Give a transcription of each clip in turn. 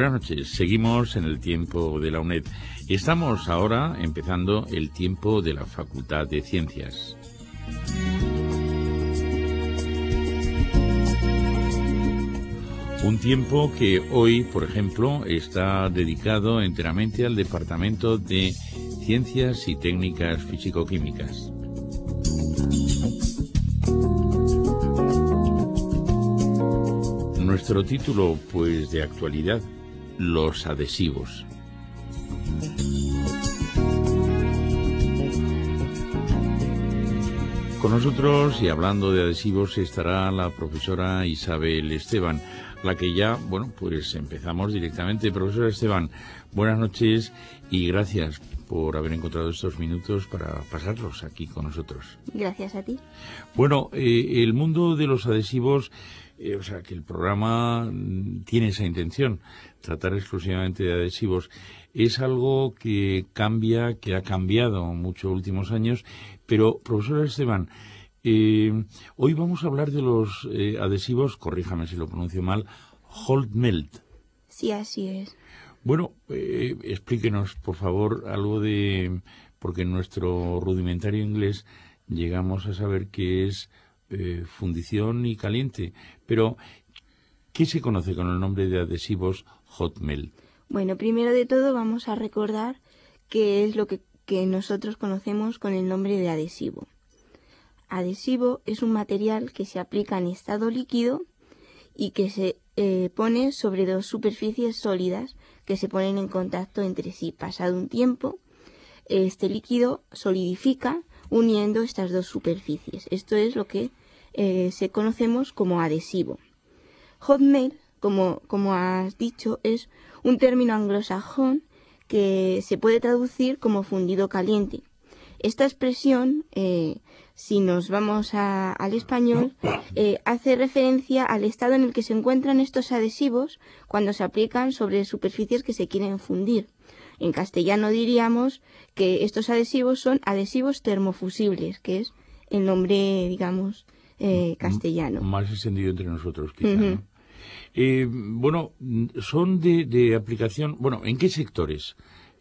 Buenas noches. Seguimos en el tiempo de la UNED. Estamos ahora empezando el tiempo de la Facultad de Ciencias. Un tiempo que hoy, por ejemplo, está dedicado enteramente al Departamento de Ciencias y Técnicas Físico-Químicas. Nuestro título, pues, de actualidad, los adhesivos. Con nosotros, y hablando de adhesivos, estará la profesora Isabel Esteban, la que ya, bueno, pues empezamos directamente. Profesora Esteban, buenas noches y gracias por haber encontrado estos minutos para pasarlos aquí con nosotros. Gracias a ti. Bueno, el mundo de los adhesivos, o sea, que el programa tiene esa intención, tratar exclusivamente de adhesivos, es algo que cambia, que ha cambiado mucho en los últimos años, pero, profesora Esteban, hoy vamos a hablar de los adhesivos, corríjame si lo pronuncio mal, Hot Melt. Sí, así es. Bueno, explíquenos, por favor, algo de... porque en nuestro rudimentario inglés llegamos a saber que es fundición y caliente, pero ¿qué se conoce con el nombre de adhesivos Hot Melt? Bueno, primero de todo vamos a recordar qué es lo que nosotros conocemos con el nombre de adhesivo. Adhesivo es un material que se aplica en estado líquido y que se pone sobre dos superficies sólidas que se ponen en contacto entre sí. Pasado un tiempo, este líquido solidifica uniendo estas dos superficies. Esto es lo que se conocemos como adhesivo. Hot melt, como has dicho, es un término anglosajón que se puede traducir como fundido caliente. Esta expresión, si nos vamos al español, hace referencia al estado en el que se encuentran estos adhesivos cuando se aplican sobre superficies que se quieren fundir. En castellano diríamos que estos adhesivos son adhesivos termofusibles, que es el nombre, digamos, castellano. Más extendido entre nosotros, quizá, ¿no? Bueno, son de aplicación... Bueno, ¿en qué sectores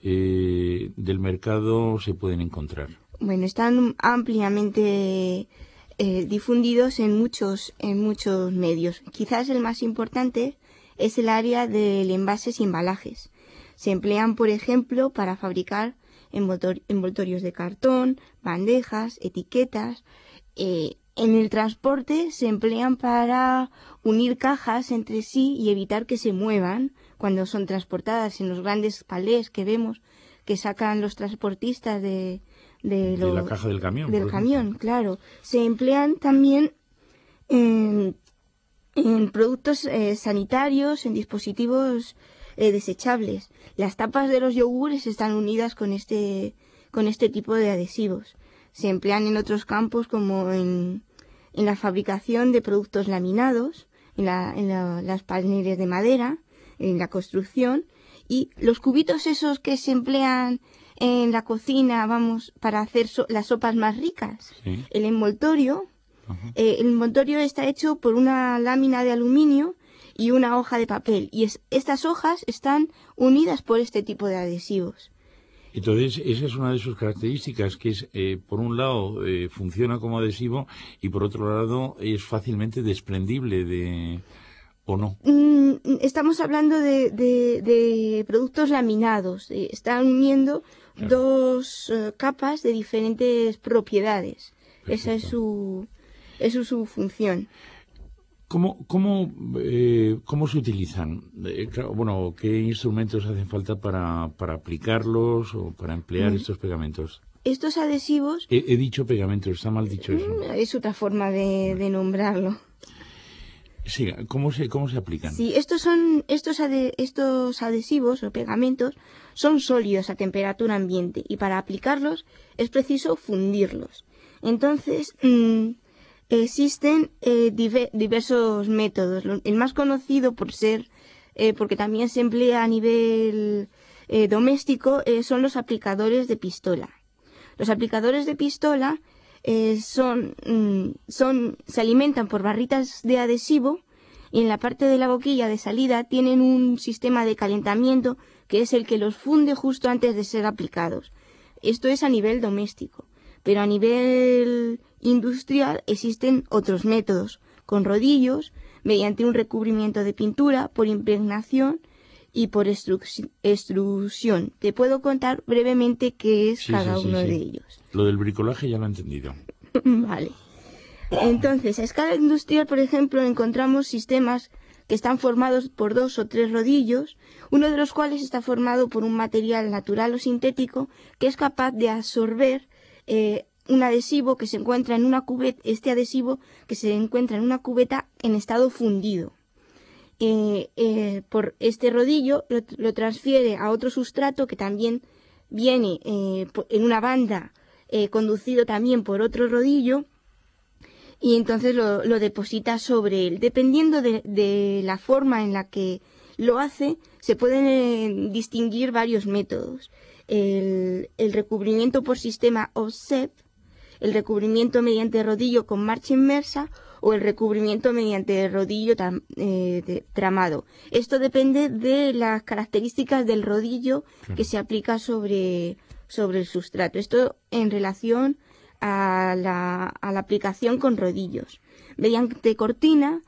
del mercado se pueden encontrar? Bueno, están ampliamente difundidos en muchos medios. Quizás el más importante es el área del envases y embalajes. Se emplean, por ejemplo, para fabricar envoltorios de cartón, bandejas, etiquetas. En el transporte se emplean para unir cajas entre sí y evitar que se muevan cuando son transportadas en los grandes palés que vemos que sacan los transportistas de la caja del camión. Del camión, claro. Se emplean también en productos sanitarios, en dispositivos desechables. Las tapas de los yogures están unidas con este tipo de adhesivos. Se emplean en otros campos como en la fabricación de productos laminados, en las paneles de madera, en la construcción, y los cubitos esos que se emplean en la cocina, para hacer las sopas más ricas. Sí. El envoltorio está hecho por una lámina de aluminio y una hoja de papel, y estas hojas están unidas por este tipo de adhesivos. Entonces, esa es una de sus características, que es, por un lado, funciona como adhesivo y por otro lado es fácilmente desprendible ¿o no? Estamos hablando de productos laminados. Están uniendo dos capas de diferentes propiedades. Perfecto. Esa es su función. ¿Cómo se utilizan? Bueno, ¿qué instrumentos hacen falta para aplicarlos o para emplear estos pegamentos? Estos adhesivos... He dicho pegamentos, está mal dicho eso. Es otra forma de nombrarlo. Sí, ¿cómo se aplican? Sí, estos adhesivos o pegamentos son sólidos a temperatura ambiente y para aplicarlos es preciso fundirlos. Entonces... existen diversos métodos. El más conocido porque también se emplea a nivel doméstico, son los aplicadores de pistola. Los aplicadores de pistola se alimentan por barritas de adhesivo y en la parte de la boquilla de salida tienen un sistema de calentamiento que es el que los funde justo antes de ser aplicados. Esto es a nivel doméstico, pero a nivel industrial existen otros métodos, con rodillos, mediante un recubrimiento de pintura, por impregnación y por extrusión. Te puedo contar brevemente qué es cada uno de ellos. Lo del bricolaje ya lo he entendido. Vale. Entonces, a escala industrial, por ejemplo, encontramos sistemas que están formados por 2 o 3 rodillos, uno de los cuales está formado por un material natural o sintético que es capaz de absorber un adhesivo que se encuentra en una cubeta, en estado fundido. Por este rodillo lo transfiere a otro sustrato que también viene en una banda conducido también por otro rodillo, y entonces lo deposita sobre él. Dependiendo de la forma en la que lo hace, se pueden distinguir varios métodos. El recubrimiento por sistema offset, el recubrimiento mediante rodillo con marcha inmersa o el recubrimiento mediante rodillo tramado. Esto depende de las características del rodillo que se aplica sobre el sustrato. Esto en relación a la aplicación con rodillos. Mediante cortina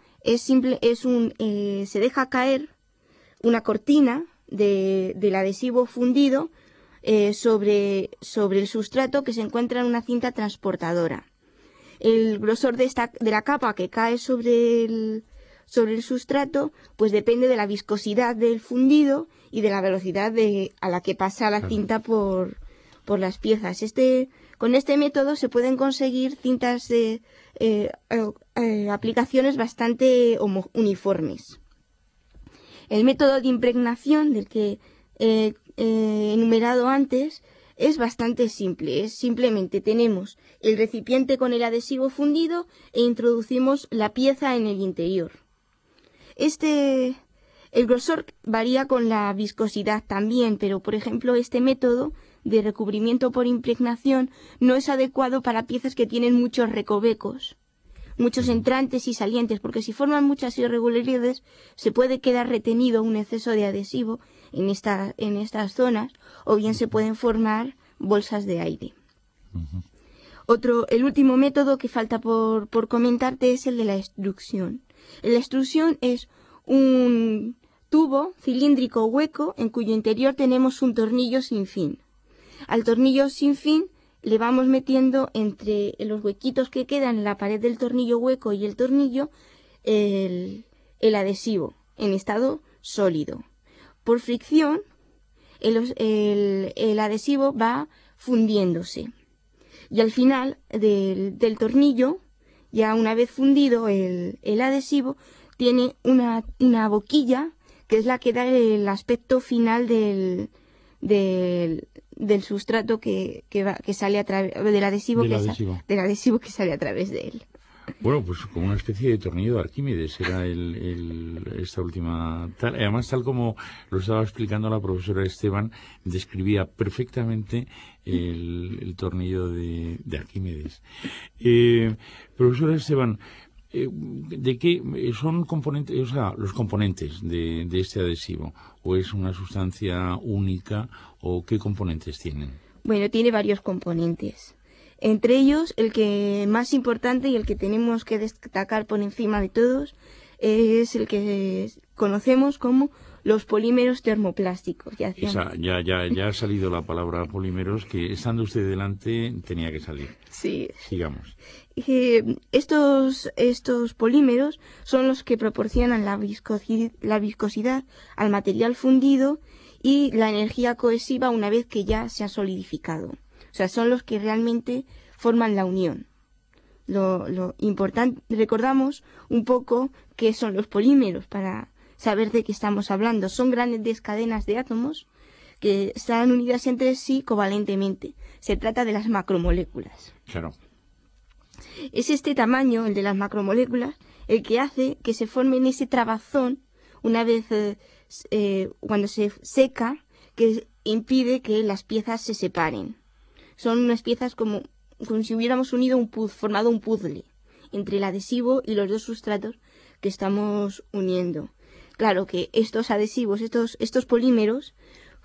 se deja caer una cortina del adhesivo fundido sobre el sustrato que se encuentra en una cinta transportadora. El grosor de la capa que cae sobre el sustrato pues depende de la viscosidad del fundido y de la velocidad a la que pasa la cinta por las piezas. Con este método se pueden conseguir cintas de aplicaciones bastante uniformes. El método de impregnación del que he enumerado antes es bastante simple. Simplemente tenemos el recipiente con el adhesivo fundido e introducimos la pieza en el interior. El grosor varía con la viscosidad también, pero por ejemplo este método de recubrimiento por impregnación no es adecuado para piezas que tienen muchos recovecos, muchos entrantes y salientes, porque si forman muchas irregularidades se puede quedar retenido un exceso de adhesivo en estas zonas, o bien se pueden formar bolsas de aire. El último método que falta por comentarte es el de la extrusión. La extrusión es un tubo cilíndrico hueco en cuyo interior tenemos un tornillo sin fin. Al tornillo sin fin le vamos metiendo entre los huequitos que quedan en la pared del tornillo hueco y el tornillo el adhesivo en estado sólido. Por fricción el adhesivo va fundiéndose y al final del tornillo, ya una vez fundido el adhesivo, tiene una boquilla que es la que da el aspecto final del sustrato que sale a través del adhesivo que sale a través de él. Bueno, pues como una especie de tornillo de Arquímedes era esta última además, tal como lo estaba explicando la profesora Esteban, describía perfectamente el tornillo de Arquímedes. Profesora Esteban, ¿de qué son componentes, o sea, los componentes de este adhesivo? ¿O es una sustancia única o qué componentes tienen? Bueno, tiene varios componentes. Entre ellos, el que más importante y el que tenemos que destacar por encima de todos es el que conocemos como los polímeros termoplásticos. Ya ha salido la palabra polímeros, que estando usted delante tenía que salir. Sí. Sigamos. Estos polímeros son los que proporcionan la viscosidad al material fundido y la energía cohesiva una vez que ya se ha solidificado. O sea, son los que realmente forman la unión. Lo importante, recordamos un poco qué son los polímeros para saber de qué estamos hablando. Son grandes cadenas de átomos que están unidas entre sí covalentemente. Se trata de las macromoléculas. Claro. Es este tamaño, el de las macromoléculas, el que hace que se formen ese trabazón una vez cuando se seca, que impide que las piezas se separen. Son unas piezas como si hubiéramos formado un puzzle entre el adhesivo y los dos sustratos que estamos uniendo. Claro que estos adhesivos, estos polímeros,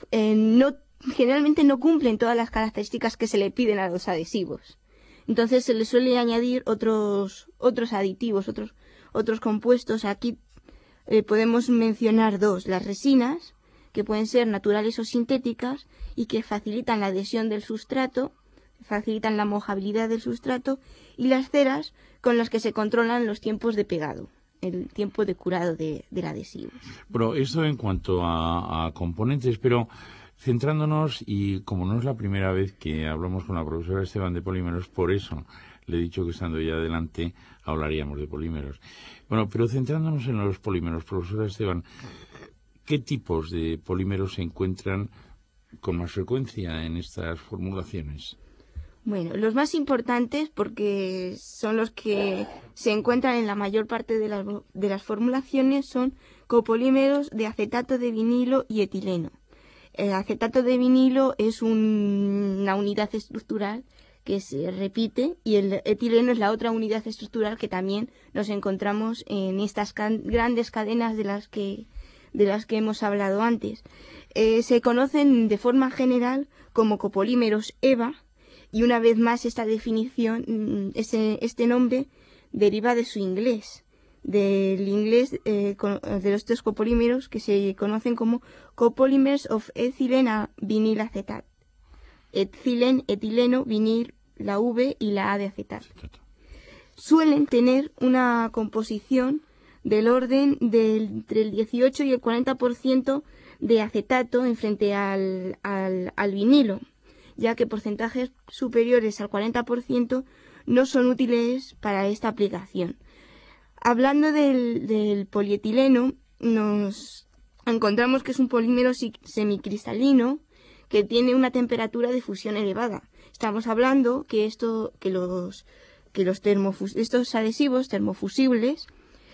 generalmente no cumplen todas las características que se le piden a los adhesivos. Entonces se les suele añadir otros aditivos, otros compuestos. Aquí podemos mencionar dos: las resinas, que pueden ser naturales o sintéticas y que facilitan la adhesión del sustrato, facilitan la mojabilidad del sustrato, y las ceras, con las que se controlan los tiempos de pegado, el tiempo de curado del adhesivo. Bueno, esto en cuanto a componentes, pero centrándonos, y como no es la primera vez que hablamos con la profesora Esteban de polímeros, por eso le he dicho que estando ya adelante hablaríamos de polímeros. Bueno, pero centrándonos en los polímeros, profesora Esteban, ¿qué tipos de polímeros se encuentran con más frecuencia en estas formulaciones? Bueno, los más importantes, porque son los que se encuentran en la mayor parte de las formulaciones, son copolímeros de acetato de vinilo y etileno. El acetato de vinilo es una unidad estructural que se repite, y el etileno es la otra unidad estructural que también nos encontramos en estas grandes cadenas de las que hemos hablado antes. Se conocen de forma general como copolímeros EVA, y una vez más esta definición, este nombre deriva de su inglés, del inglés de los tres copolímeros, que se conocen como copolymers of ethylene vinyl acetate. Ethylene, etileno, vinil, la V y la A de acetato. Suelen tener una composición del orden entre el 18 y el 40% de acetato en frente al vinilo, ya que porcentajes superiores al 40% no son útiles para esta aplicación. Hablando del polietileno, nos encontramos que es un polímero semicristalino que tiene una temperatura de fusión elevada. Estamos hablando que estos adhesivos termofusibles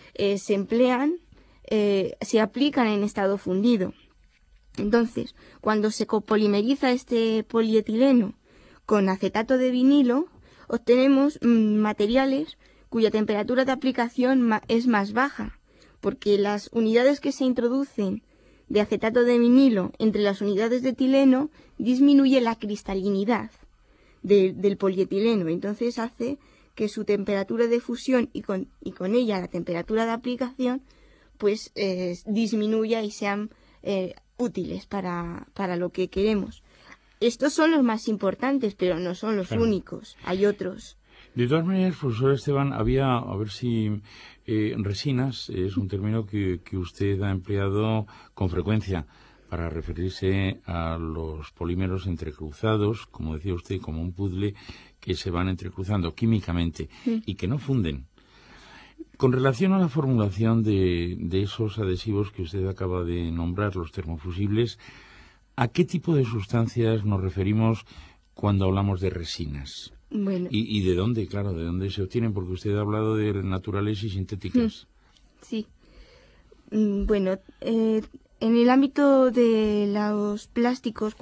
se aplican en estado fundido. Entonces, cuando se copolimeriza este polietileno con acetato de vinilo, obtenemos materiales cuya temperatura de aplicación es más baja, porque las unidades que se introducen de acetato de vinilo entre las unidades de etileno disminuye la cristalinidad del polietileno. Entonces hace que su temperatura de fusión y con ella la temperatura de aplicación pues disminuya y sean útiles para lo que queremos. Estos son los más importantes, pero no son los únicos. Hay otros. De todas maneras, profesor Esteban, a ver si resinas es un término que usted ha empleado con frecuencia para referirse a los polímeros entrecruzados, como decía usted, como un puzzle que se van entrecruzando químicamente y que no funden. Con relación a la formulación de esos adhesivos que usted acaba de nombrar, los termofusibles, ¿a qué tipo de sustancias nos referimos cuando hablamos de resinas? Bueno. ¿Y de dónde, claro, de dónde se obtienen? Porque usted ha hablado de naturales y sintéticas. Sí. Bueno, en el ámbito de los plásticos,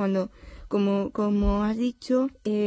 como has dicho,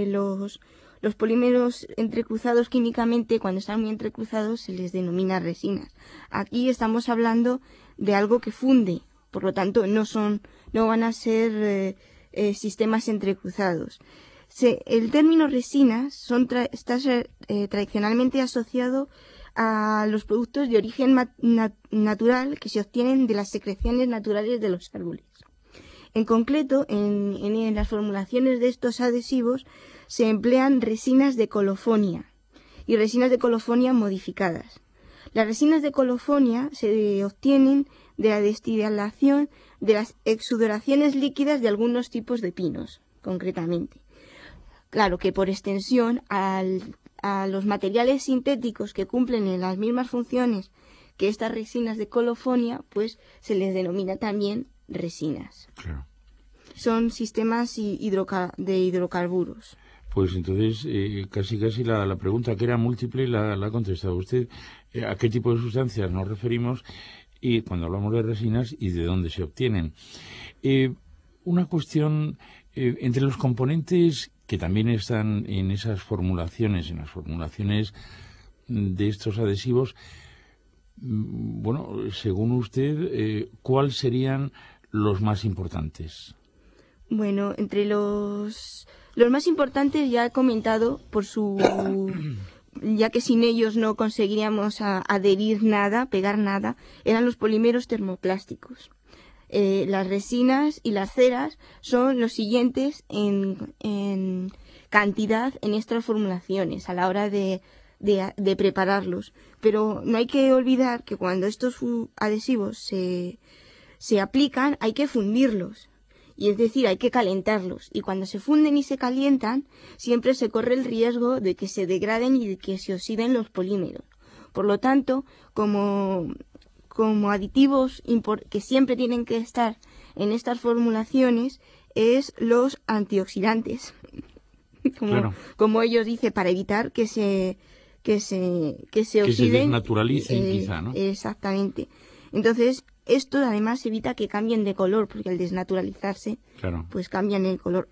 los polímeros entrecruzados químicamente, cuando están muy entrecruzados, se les denomina resinas. Aquí estamos hablando de algo que funde, por lo tanto no van a ser sistemas entrecruzados. El término resinas está tradicionalmente asociado a los productos de origen natural que se obtienen de las secreciones naturales de los árboles. En concreto, en las formulaciones de estos adhesivos se emplean resinas de colofonia y resinas de colofonia modificadas. Las resinas de colofonia se obtienen de la destilación de las exudoraciones líquidas de algunos tipos de pinos, concretamente. Claro que por extensión a los materiales sintéticos que cumplen en las mismas funciones que estas resinas de colofonia, pues se les denomina también resinas. Claro. Son sistemas de hidrocarburos. Pues entonces, casi la pregunta, que era múltiple, la ha contestado usted. ¿A qué tipo de sustancias nos referimos? Y cuando hablamos de resinas, ¿y de dónde se obtienen? Una cuestión, entre los componentes que también están en esas formulaciones, en las formulaciones de estos adhesivos, Bueno, según usted, ¿cuáles serían los más importantes? Bueno, entre los más importantes ya he comentado ya que sin ellos no conseguiríamos adherir nada, pegar nada, eran los polímeros termoplásticos. Las resinas y las ceras son los siguientes en cantidad en estas formulaciones a la hora de prepararlos. Pero no hay que olvidar que cuando estos adhesivos se aplican hay que fundirlos. Y es decir, hay que calentarlos. Y cuando se funden y se calientan, siempre se corre el riesgo de que se degraden y de que se oxiden los polímeros. Por lo tanto, como aditivos que siempre tienen que estar en estas formulaciones, es los antioxidantes. Como ellos dicen, para evitar que se oxiden. Que se desnaturalicen, quizá, ¿no? Exactamente. Entonces, esto además evita que cambien de color, porque al desnaturalizarse, pues cambian el color.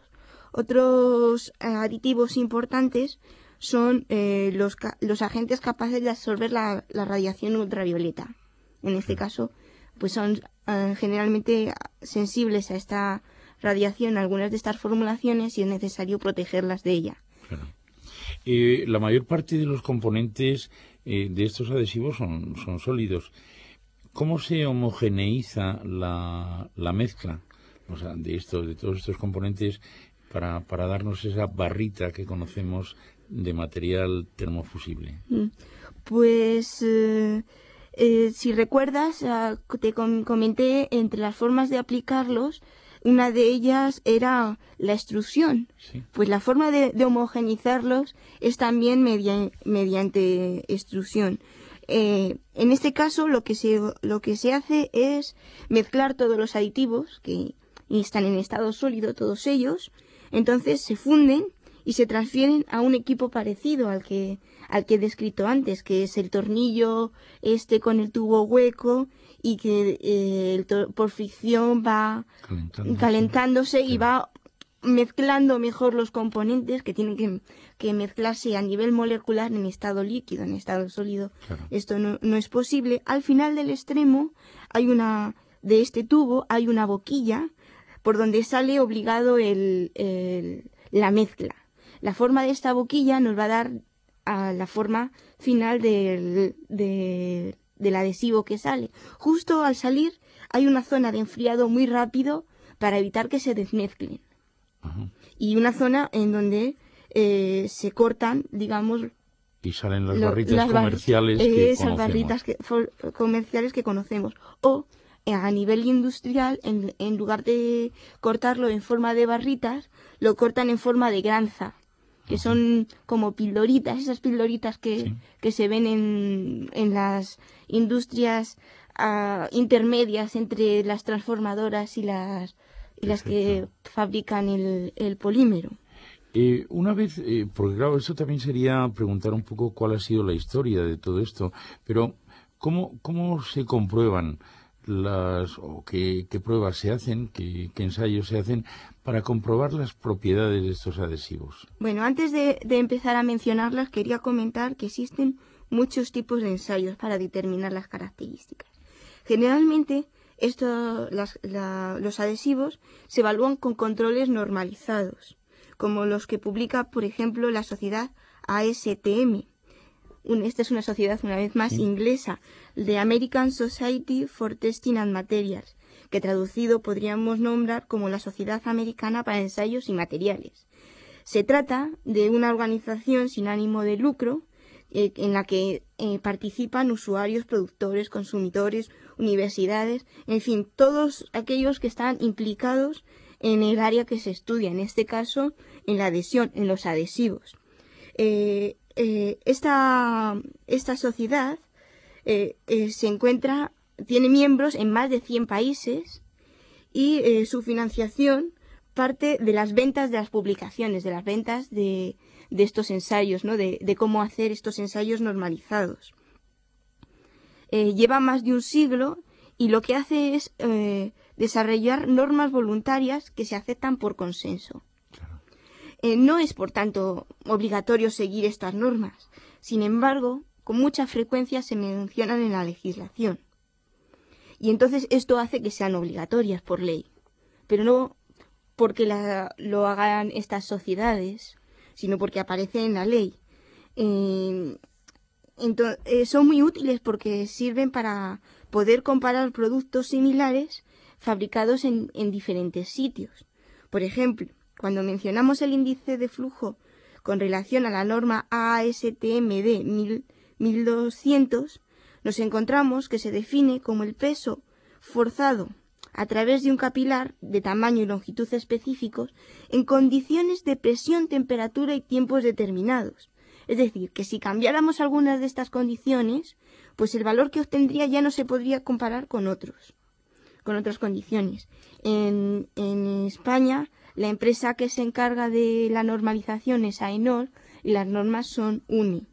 Otros aditivos importantes son los agentes capaces de absorber la radiación ultravioleta. En este caso, pues son generalmente sensibles a esta radiación, algunas de estas formulaciones, y es necesario protegerlas de ella. Claro. La mayor parte de los componentes de estos adhesivos son sólidos. ¿Cómo se homogeneiza la mezcla, o sea, de todos estos componentes para darnos esa barrita que conocemos de material termofusible? Pues si recuerdas, te comenté entre las formas de aplicarlos, una de ellas era la extrusión. Sí. Pues la forma de homogeneizarlos es también mediante extrusión. En este caso lo que se hace es mezclar todos los aditivos que están en estado sólido, todos ellos, entonces se funden y se transfieren a un equipo parecido al que he descrito antes, que es el tornillo con el tubo hueco y que por fricción va calentándose y va mezclando mejor los componentes que tienen que mezclarse a nivel molecular en estado líquido, en estado sólido. Claro. Esto no es posible. Al final del extremo de este tubo hay una boquilla por donde sale obligado la mezcla. La forma de esta boquilla nos va a dar a la forma final del adhesivo que sale. Justo al salir hay una zona de enfriado muy rápido para evitar que se desmezclen. Ajá. Y una zona en donde se cortan, digamos, y salen las barritas comerciales que esas conocemos. barritas comerciales que conocemos. O a nivel industrial, en lugar de cortarlo en forma de barritas, lo cortan en forma de granza, que son como pildoritas, esas pildoritas que se ven en las industrias intermedias entre las transformadoras y las que fabrican el polímero. Una vez, porque claro, esto también sería preguntar un poco cuál ha sido la historia de todo esto, pero ¿cómo se comprueban o qué pruebas se hacen, qué ensayos se hacen para comprobar las propiedades de estos adhesivos? Bueno, antes de empezar a mencionarlas, quería comentar que existen muchos tipos de ensayos para determinar las características. Generalmente, los adhesivos se evalúan con controles normalizados, como los que publica, por ejemplo, la sociedad ASTM. Esta es una sociedad, una vez más, inglesa, de American Society for Testing and Materials, que traducido podríamos nombrar como la Sociedad Americana para Ensayos y Materiales. Se trata de una organización sin ánimo de lucro en la que participan usuarios, productores, consumidores, universidades, en fin, todos aquellos que están implicados en el área que se estudia, en este caso en la adhesión, en los adhesivos. Esta sociedad tiene miembros en más de 100 países y su financiación parte de las ventas de las publicaciones, de las ventas de estos ensayos, ¿no? de cómo hacer estos ensayos normalizados. Lleva más de un siglo y lo que hace es desarrollar normas voluntarias que se aceptan por consenso. No es, por tanto, obligatorio seguir estas normas. Sin embargo, con mucha frecuencia se mencionan en la legislación. Y entonces esto hace que sean obligatorias por ley, pero no porque lo hagan estas sociedades, sino porque aparece en la ley. Son muy útiles porque sirven para poder comparar productos similares fabricados en diferentes sitios. Por ejemplo, cuando mencionamos el índice de flujo con relación a la norma ASTM-D 1200, nos encontramos que se define como el peso forzado a través de un capilar de tamaño y longitud específicos en condiciones de presión, temperatura y tiempos determinados. Es decir, que si cambiáramos algunas de estas condiciones, pues el valor que obtendría ya no se podría comparar con otras condiciones. En España, la empresa que se encarga de la normalización es AENOR y las normas son UNI.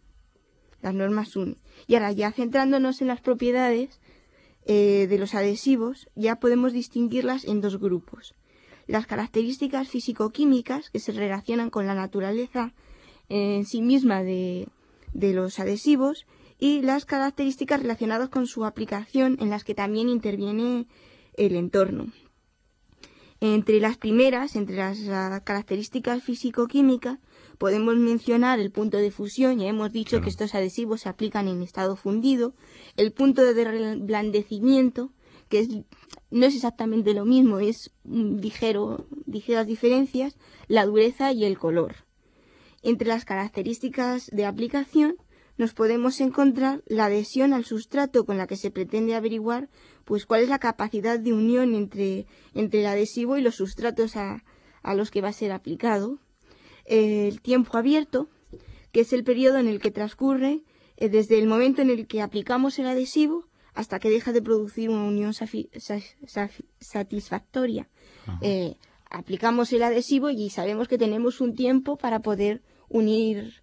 Y ahora, ya centrándonos en las propiedades de los adhesivos, ya podemos distinguirlas en dos grupos. Las características físico-químicas, que se relacionan con la naturaleza en sí misma de los adhesivos, y las características relacionadas con su aplicación, en las que también interviene el entorno. Entre las primeras, entre las características físico-químicas, podemos mencionar el punto de fusión. Ya hemos dicho que estos adhesivos se aplican en estado fundido. El punto de reblandecimiento, que no es exactamente lo mismo, es ligeras diferencias, la dureza y el color. Entre las características de aplicación nos podemos encontrar la adhesión al sustrato, con la que se pretende averiguar pues cuál es la capacidad de unión entre el adhesivo y los sustratos a los que va a ser aplicado. El tiempo abierto, que es el periodo en el que transcurre desde el momento en el que aplicamos el adhesivo hasta que deja de producir una unión satisfactoria. Aplicamos el adhesivo y sabemos que tenemos un tiempo para poder unir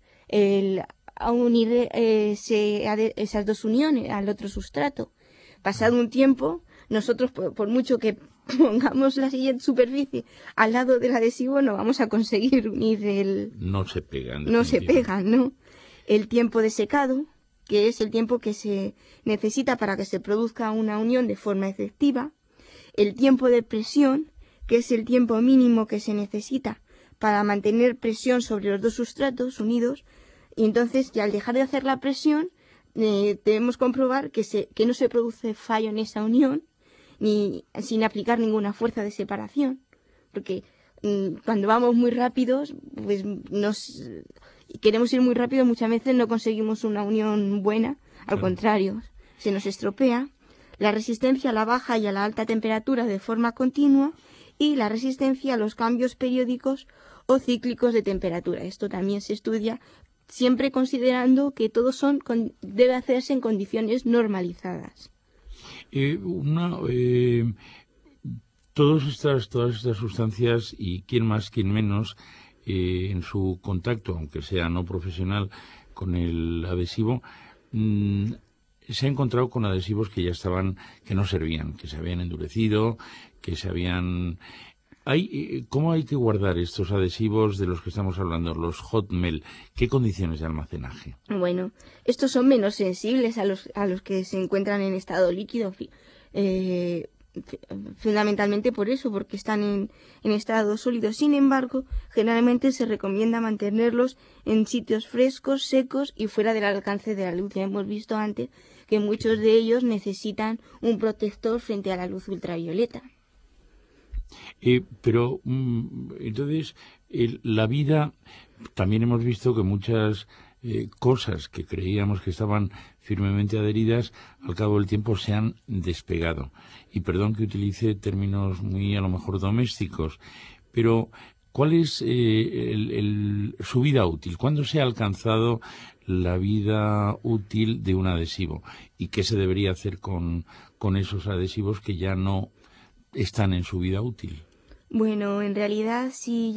esas dos uniones al otro sustrato. Pasado un tiempo, nosotros, por mucho que pongamos la siguiente superficie al lado del adhesivo, no vamos a conseguir unir No se pegan. No se pegan, ¿no? El tiempo de secado, que es el tiempo que se necesita para que se produzca una unión de forma efectiva. El tiempo de presión, que es el tiempo mínimo que se necesita para mantener presión sobre los dos sustratos unidos. Y entonces, ya al dejar de hacer la presión, debemos comprobar que no se produce fallo en esa unión, ni sin aplicar ninguna fuerza de separación, porque cuando vamos muy rápidos, pues queremos ir muy rápido, muchas veces no conseguimos una unión buena, al contrario, se nos estropea. La resistencia a la baja y a la alta temperatura de forma continua, y la resistencia a los cambios periódicos o cíclicos de temperatura. Esto también se estudia, siempre considerando que todo debe hacerse en condiciones normalizadas. Todas estas sustancias, y quién más, quién menos, en su contacto, aunque sea no profesional, con el adhesivo, se ha encontrado con adhesivos que no servían, que se habían endurecido, que se habían... ¿Cómo hay que guardar estos adhesivos de los que estamos hablando, los hot melt? ¿Qué condiciones de almacenaje? Bueno, estos son menos sensibles a los que se encuentran en estado líquido, fundamentalmente por eso, porque están en estado sólido. Sin embargo, generalmente se recomienda mantenerlos en sitios frescos, secos y fuera del alcance de la luz. Ya hemos visto antes que muchos de ellos necesitan un protector frente a la luz ultravioleta. Pero entonces la vida, también hemos visto que muchas cosas que creíamos que estaban firmemente adheridas, al cabo del tiempo se han despegado. Y perdón que utilice términos muy a lo mejor domésticos, pero ¿cuál es su vida útil? ¿Cuándo se ha alcanzado la vida útil de un adhesivo? ¿Y qué se debería hacer con esos adhesivos que ya no están en su vida útil? Bueno, en realidad, si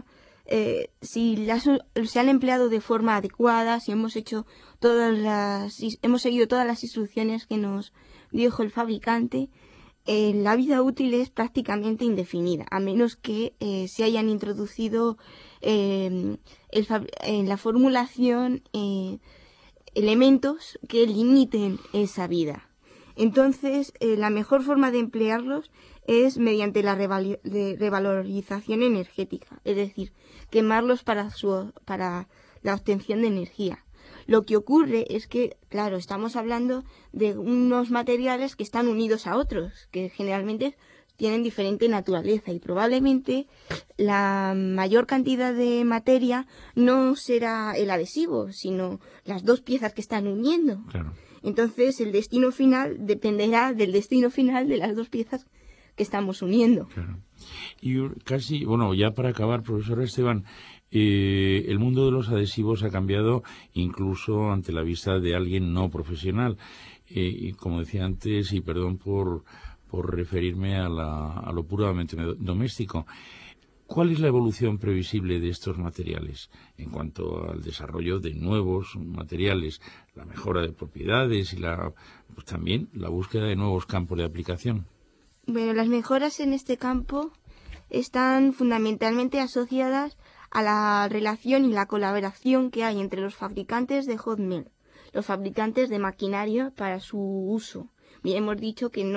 se han empleado de forma adecuada, si hemos seguido todas las instrucciones que nos dijo el fabricante, la vida útil es prácticamente indefinida, a menos que se hayan introducido en la formulación elementos que limiten esa vida. Entonces, la mejor forma de emplearlos es mediante la revalorización energética, es decir, quemarlos para la obtención de energía. Lo que ocurre es que, claro, estamos hablando de unos materiales que están unidos a otros, que generalmente tienen diferente naturaleza, y probablemente la mayor cantidad de materia no será el adhesivo, sino las dos piezas que están uniendo. Claro. Entonces, el destino final dependerá del destino final de las dos piezas que estamos uniendo. Claro. Y casi, bueno, ya para acabar, profesor Esteban, el mundo de los adhesivos ha cambiado incluso ante la vista de alguien no profesional. Y como decía antes, y perdón por referirme a lo puramente doméstico, ¿cuál es la evolución previsible de estos materiales en cuanto al desarrollo de nuevos materiales, la mejora de propiedades y pues también la búsqueda de nuevos campos de aplicación? Bueno, las mejoras en este campo están fundamentalmente asociadas a la relación y la colaboración que hay entre los fabricantes de hot melt, los fabricantes de maquinaria para su uso. Bien, hemos dicho que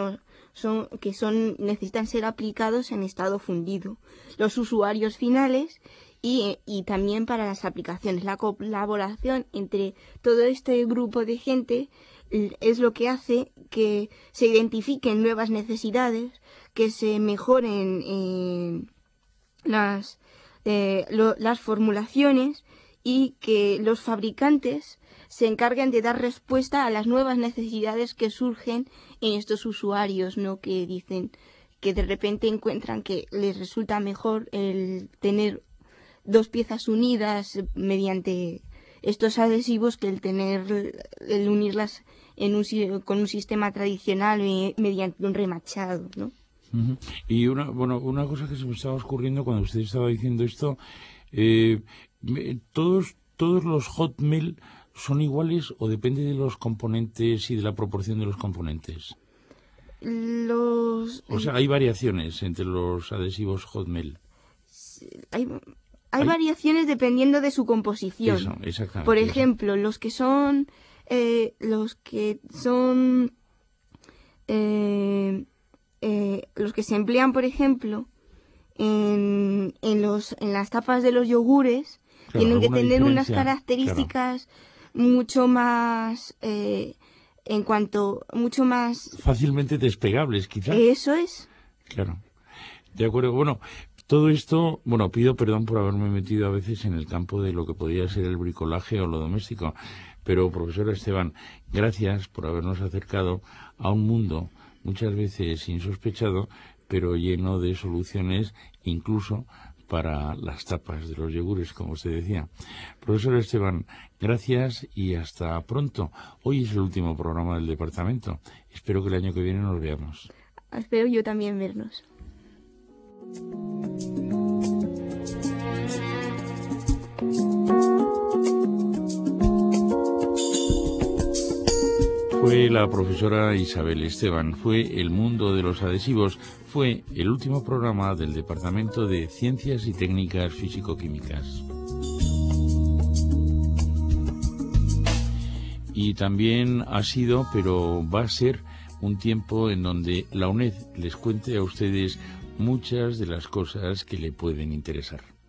necesitan ser aplicados en estado fundido, los usuarios finales y también para las aplicaciones. La colaboración entre todo este grupo de gente es lo que hace que se identifiquen nuevas necesidades, que se mejoren las formulaciones y que los fabricantes se encarguen de dar respuesta a las nuevas necesidades que surgen en estos usuarios, ¿no? Que dicen que de repente encuentran que les resulta mejor el tener dos piezas unidas mediante estos adhesivos que el unirlas con un sistema tradicional mediante un remachado, ¿no? Uh-huh. Y una cosa que se me estaba ocurriendo cuando usted estaba diciendo esto, todos los hot melt son iguales o depende de los componentes y de la proporción de los componentes. O sea, hay variaciones entre los adhesivos hot melt. Hay variaciones dependiendo de su composición. Eso, exactamente. Por ejemplo, los que se emplean, por ejemplo, en las tapas de los yogures, claro, tienen que tener unas características, claro, mucho más mucho más fácilmente despegables, quizás. Eso es. Claro. De acuerdo. Bueno, todo esto, pido perdón por haberme metido a veces en el campo de lo que podría ser el bricolaje o lo doméstico, pero profesor Esteban, gracias por habernos acercado a un mundo muchas veces insospechado, pero lleno de soluciones, incluso para las tapas de los yogures, como usted decía. Profesor Esteban, gracias y hasta pronto. Hoy es el último programa del departamento. Espero que el año que viene nos veamos. Espero yo también vernos. Fue la profesora Isabel Esteban, fue El mundo de los adhesivos, fue el último programa del Departamento de Ciencias y Técnicas Físico-Químicas. Y también ha sido, pero va a ser, un tiempo en donde la UNED les cuente a ustedes muchas de las cosas que le pueden interesar.